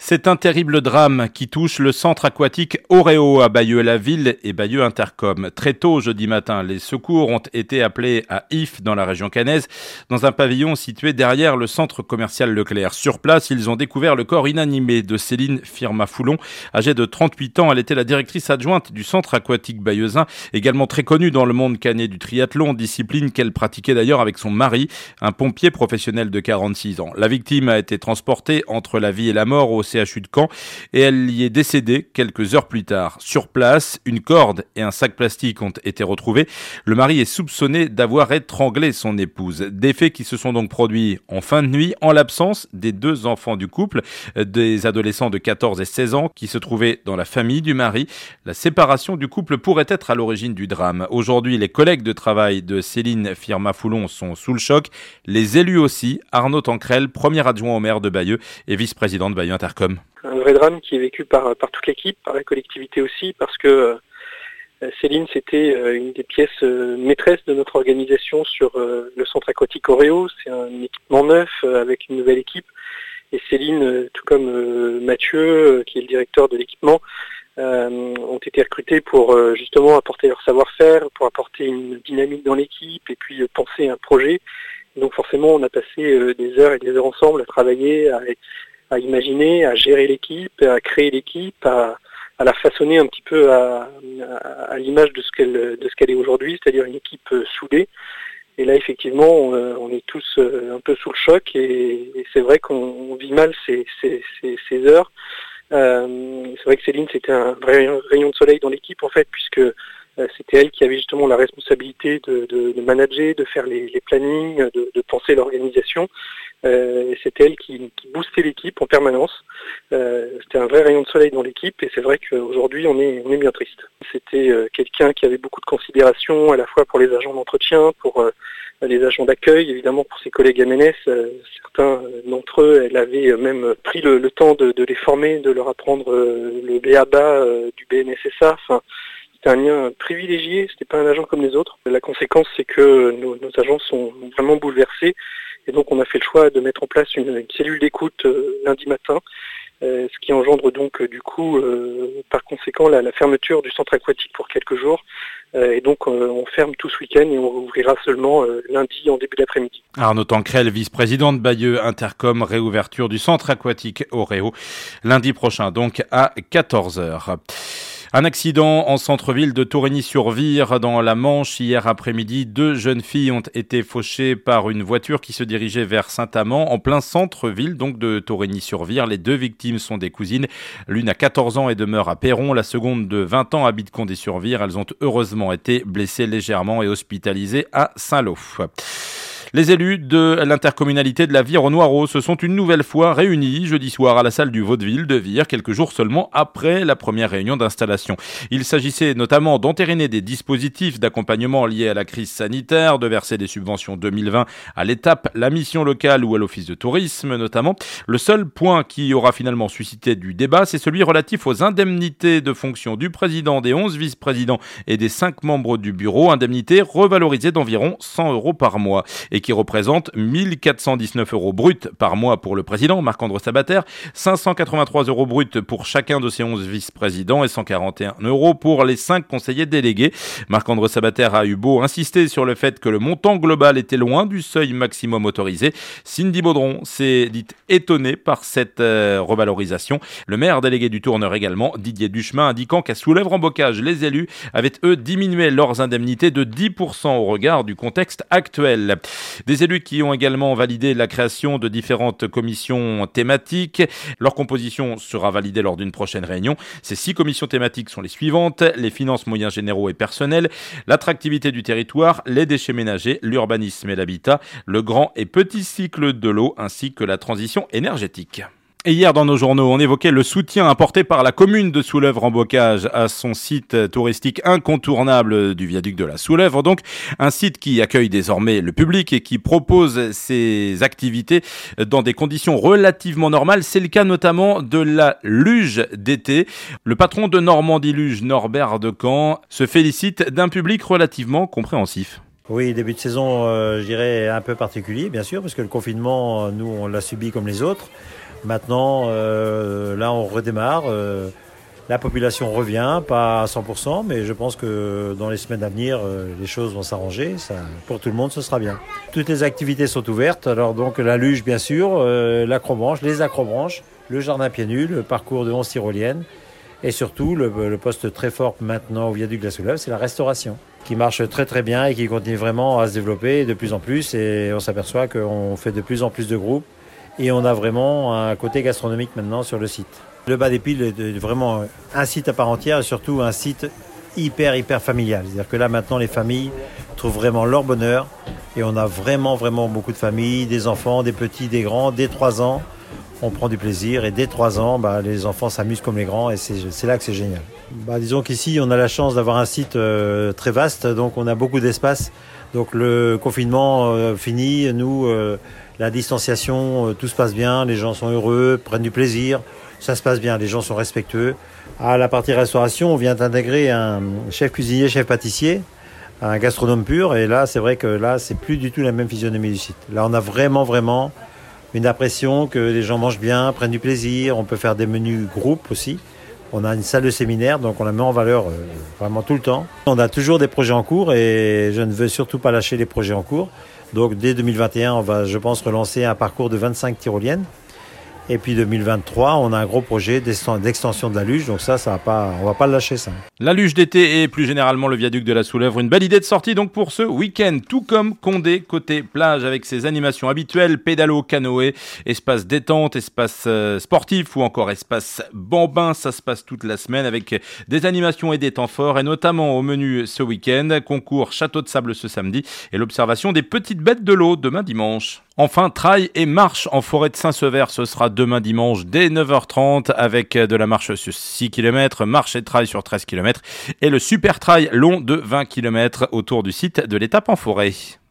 C'est un terrible drame qui touche le centre aquatique Oreo à Bayeux-la-Ville et Bayeux Intercom. Très tôt jeudi matin, les secours ont été appelés à Ifs dans la région caennaise, dans un pavillon situé derrière le centre commercial Leclerc. Sur place, ils ont découvert le corps inanimé de Céline Firma-Foulon, âgée de 38 ans. Elle était la directrice adjointe du centre aquatique bayeuxin, également très connue dans le monde caennais du triathlon, discipline qu'elle pratiquait d'ailleurs avec son mari, un pompier professionnel de 46 ans. La victime a été transportée entre la vie et la mort au CHU de Caen et elle y est décédée quelques heures plus tard. Sur place, une corde et un sac plastique ont été retrouvés. Le mari est soupçonné d'avoir étranglé son épouse. Des faits qui se sont donc produits en fin de nuit, en l'absence des deux enfants du couple, des adolescents de 14 et 16 ans qui se trouvaient dans la famille du mari. La séparation du couple pourrait être à l'origine du drame. Aujourd'hui, les collègues de travail de Céline Firma-Foulon sont sous le choc. Les élus aussi. Arnaud Tancrel, premier adjoint au maire de Bayeux et vice-président de Bayeux Intercom. Un vrai drame qui est vécu par toute l'équipe, par la collectivité aussi, parce que Céline, c'était une des pièces maîtresses de notre organisation sur le centre aquatique Oreo. C'est un équipement neuf avec une nouvelle équipe. Et Céline, tout comme Mathieu, qui est le directeur de l'équipement, ont été recrutés pour justement apporter leur savoir-faire, pour apporter une dynamique dans l'équipe et puis penser un projet. Et donc forcément, on a passé des heures et des heures ensemble à travailler, à imaginer, à gérer l'équipe, à créer l'équipe, à la façonner un petit peu à l'image de ce qu'elle est aujourd'hui, c'est-à-dire une équipe soudée. Et là, effectivement, on est tous un peu sous le choc et c'est vrai qu'on vit mal ces heures. C'est vrai que Céline, c'était un vrai rayon de soleil dans l'équipe, en fait, puisque c'était elle qui avait justement la responsabilité de manager, de faire les plannings, de penser l'organisation. C'était elle qui boostait l'équipe en permanence. C'était un vrai rayon de soleil dans l'équipe et c'est vrai qu'aujourd'hui on est bien triste. C'était quelqu'un qui avait beaucoup de considération à la fois pour les agents d'entretien, pour les agents d'accueil, évidemment pour ses collègues MNS. Certains d'entre eux, elle avait même pris le temps de les former, de leur apprendre le b.a.-ba du BNSSA. Enfin, c'était un lien privilégié, c'était pas un agent comme les autres. La conséquence, c'est que nos agents sont vraiment bouleversés. Et donc on a fait le choix de mettre en place une cellule d'écoute lundi matin, ce qui engendre donc du coup par conséquent la fermeture du centre aquatique pour quelques jours. Et donc on ferme tout ce week-end et on ouvrira seulement lundi en début d'après-midi. Arnaud Tancrel, vice-président de Bayeux Intercom, réouverture du centre aquatique Oreo lundi prochain donc à 14h. Un accident en centre-ville de Torigny-sur-Vire dans la Manche hier après-midi. 2 jeunes filles ont été fauchées par une voiture qui se dirigeait vers Saint-Amand en plein centre-ville donc de Torigny-sur-Vire. Les 2 victimes sont des cousines. L'une a 14 ans et demeure à Perron. La seconde de 20 ans habite Condé-sur-Vire. Elles ont heureusement été blessées légèrement et hospitalisées à Saint-Lô. Les élus de l'intercommunalité de la Vire-au-Noireau se sont une nouvelle fois réunis jeudi soir à la salle du Vaudeville de Vire, quelques jours seulement après la première réunion d'installation. Il s'agissait notamment d'entériner des dispositifs d'accompagnement liés à la crise sanitaire, de verser des subventions 2020 à l'ETAP, la mission locale ou à l'office de tourisme notamment. Le seul point qui aura finalement suscité du débat, c'est celui relatif aux indemnités de fonction du président, des 11 vice-présidents et des 5 membres du bureau, indemnités revalorisées d'environ 100 € par mois. Et qui représente 1 419 € bruts par mois pour le président, Marc-André Sabater, 583 € bruts pour chacun de ses 11 vice-présidents et 141 € pour les 5 conseillers délégués. Marc-André Sabater a eu beau insister sur le fait que le montant global était loin du seuil maximum autorisé. Cindy Baudron s'est dite étonnée par cette revalorisation. Le maire délégué du Tourneur également, Didier Duchemin, indiquant qu'à Soulèvre-en-Bocage, les élus avaient eux diminué leurs indemnités de 10% au regard du contexte actuel. Des élus qui ont également validé la création de différentes commissions thématiques. Leur composition sera validée lors d'une prochaine réunion. Ces 6 commissions thématiques sont les suivantes: les finances, moyens généraux et personnels, l'attractivité du territoire, les déchets ménagers, l'urbanisme et l'habitat, le grand et petit cycle de l'eau ainsi que la transition énergétique. Et hier, dans nos journaux, on évoquait le soutien apporté par la commune de Soulèvre-en-Bocage à son site touristique incontournable du viaduc de la Soulèvre. Donc, un site qui accueille désormais le public et qui propose ses activités dans des conditions relativement normales. C'est le cas notamment de la luge d'été. Le patron de Normandie Luge, Norbert Decamp, se félicite d'un public relativement compréhensif. Oui, début de saison, je dirais un peu particulier, bien sûr, parce que le confinement, nous, on l'a subi comme les autres. Maintenant, là on redémarre. La population revient, pas à 100%, mais je pense que dans les semaines à venir, les choses vont s'arranger. Pour tout le monde, ce sera bien. Toutes les activités sont ouvertes. Alors donc la luge, bien sûr, l'acrobranche, les acrobranches, le jardin pieds nus, le parcours de 11 tyroliennes. Et surtout, le poste très fort maintenant au viaduc de la Soulève, c'est la restauration, qui marche très très bien et qui continue vraiment à se développer de plus en plus. Et on s'aperçoit qu'on fait de plus en plus de groupes. Et on a vraiment un côté gastronomique maintenant sur le site. Le Bas des Piles est vraiment un site à part entière et surtout un site hyper familial. C'est-à-dire que là maintenant les familles trouvent vraiment leur bonheur et on a vraiment beaucoup de familles, des enfants, des petits, des grands, dès 3 ans. On prend du plaisir et dès 3 ans, les enfants s'amusent comme les grands et c'est là que c'est génial. Disons qu'ici on a la chance d'avoir un site très vaste, donc on a beaucoup d'espace. Donc le confinement fini, nous, la distanciation, tout se passe bien, les gens sont heureux, prennent du plaisir. Ça se passe bien, les gens sont respectueux. À la partie restauration, on vient d'intégrer un chef cuisinier, chef pâtissier, un gastronome pur. Et là, c'est vrai que là, c'est plus du tout la même physionomie du site. Là, on a vraiment une impression que les gens mangent bien, prennent du plaisir. On peut faire des menus groupes aussi. On a une salle de séminaire, donc on la met en valeur vraiment tout le temps. On a toujours des projets en cours et je ne veux surtout pas lâcher les projets en cours. Donc dès 2021, on va, je pense, relancer un parcours de 25 tyroliennes. Et puis 2023, on a un gros projet d'extension de la luge, donc on va pas le lâcher ça. La luge d'été et plus généralement le viaduc de la Soulèvre, une belle idée de sortie donc pour ce week-end, tout comme Condé côté plage avec ses animations habituelles, pédalo, canoë, espace détente, espace sportif ou encore espace bambin, ça se passe toute la semaine avec des animations et des temps forts et notamment au menu ce week-end, concours château de sable ce samedi et l'observation des petites bêtes de l'eau demain dimanche. Enfin, trail et marche en forêt de Saint-Sever, ce sera demain dimanche dès 9h30 avec de la marche sur 6 km, marche et trail sur 13 km et le super trail long de 20 km autour du site de l'étape en forêt.